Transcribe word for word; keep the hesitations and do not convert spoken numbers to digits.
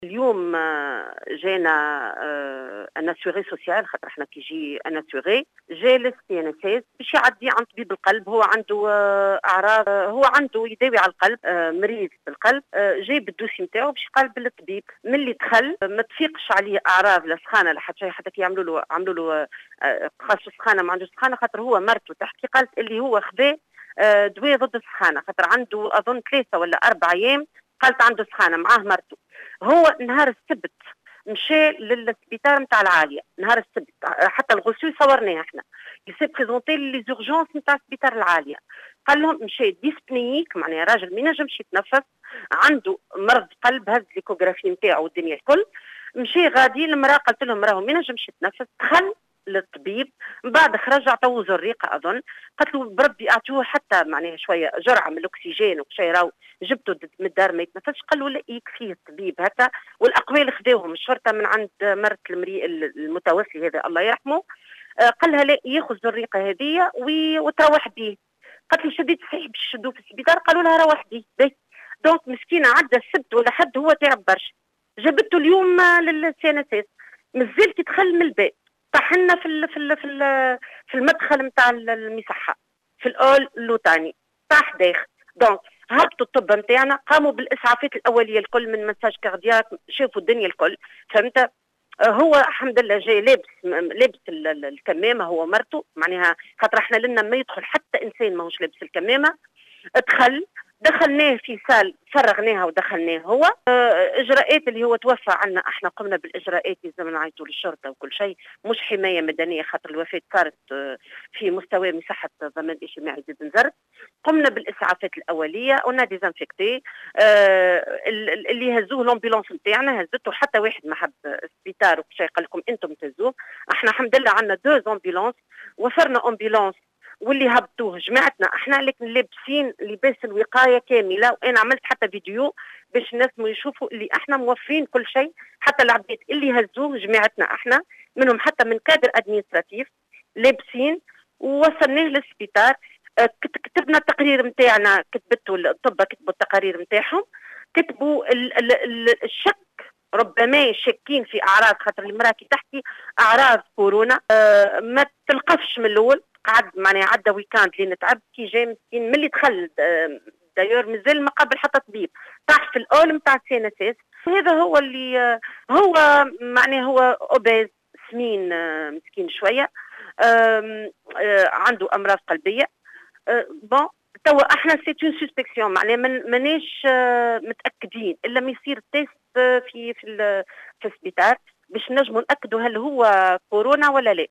اليوم آه، جانا ان اسيغي سوسيال، خاطر احنا كي يجي ان اسيغي جالس في ان اس اس باش يعدي عند طبيب القلب. هو عنده آه، اعراض، آه، هو عنده يداوي على القلب، آه، مريض بالقلب، آه، جايب الدوسي نتاعو باش يقلب للطبيب. ملي دخل آه، ما تفيقش عليه اعراض لا سخانه لا حتى شيء، حتى كي يعملوا له عملوا له آه، خاصه سخانه ما عندوش سخانه، خاطر هو مرته تحكي قالت اللي هو خذا آه، دواء ضد السخانه، خاطر عنده اظن ثلاثه ولا اربع ايام قالت عنده سخانه معاه مرته. هو نهار السبت مشى للسبيطار نتاع العاليه، نهار السبت حتى الغسيل صورناه احنا، يسي بريزونتي لي زورجونس نتاع السبيطار العاليه. قال لهم مشى ديسبنيك، معناها راجل ما ينجمش يتنفس، عنده مرض قلب، هز ليكوغرافي نتاعو والدنيا الكل. مشى غادي المراه قالت لهم راهو ما ينجمش يتنفس، دخل للطبيب، من بعد خرج عطوه زريقه اظن، قالت له بربي اعطوه حتى معناها شويه جرعه من الاكسجين وشي، راهو جبته من الدار ما يتنفسش. قال له لا يكفيه الطبيب هكا، والاقوال خذاهم الشرطه من عند مرت المري المتوفي هذا الله يرحمه. آه قال لها لا ياخذ الزريقه هذه وتروح به. قالت له شديت صحيح باش يشدوه في السبيطار، قالوا لها روح به. دونك مسكينه عدى السبت ولا حد هو تعب برشا، جابته اليوم للسي ان اس اس، مازال كي دخل من الباب طاح لنا في ال في ال في ال في المدخل نتاع المصحه في الاول اللوطاني، طاح داخل. دونك هبطوا الطب نتاعنا، قاموا بالاسعافات الاوليه الكل، من مساج كاردياك، شافوا الدنيا الكل، فهمت. هو الحمد لله جاي لابس لابس الكمامه هو مرته، معناها خاطر احنا لنا ما يدخل حتى انسان ماهوش لابس الكمامه. دخل دخلناه في سال، فرغناها ودخلناه هو. اجراءات اللي هو توفى عنا، احنا قمنا بالاجراءات، لازم نعيطوا للشرطه وكل شيء، مش حمايه مدنيه، خاطر الوفاه صارت في مستوى مصحه ضمان اجتماعي زيد نزرت. قمنا بالاسعافات الاوليه، قلنا ديزانفيكتي. آه اللي هزوه لومبيلونس نتاعنا هزته، حتى واحد ما حب السبيطار وكل شيء، قال لكم انتم تهزوه. احنا الحمد لله عندنا دو امبيلونس، وفرنا امبيلونس واللي هبطوه جماعتنا احنا، لكن لابسين لباس الوقايه كامله. وانا عملت حتى فيديو باش الناس يشوفوا اللي احنا موفين كل شيء، حتى العباد اللي هزوه جماعتنا احنا، منهم حتى من كادر ادمنستراتيف لابسين، ووصلناه للسبيطار. اه كتبنا التقرير نتاعنا، كتبتوا الطب كتبوا التقارير نتاعهم، كتبوا ال ال ال الشك، ربما شاكين في اعراض، خاطر المراه كي تحكي اعراض كورونا اه ما تلقفش من الاول، قعد معناها عدى ويكاند اللي نتعب، كي جاي مسكين ملي دخل دايور مازال ما قبل حتى طبيب، طاح في الاول نتاع السي ان اس اس. هذا هو اللي هو معناها هو اوبيز سمين، مسكين شويه، عنده امراض قلبيه. بون توا احنا سي اون سسبكسيون، معناها ماناش متاكدين الا ما يصير تيست في في في السبيطار باش نجموا ناكدوا هل هو كورونا ولا لا.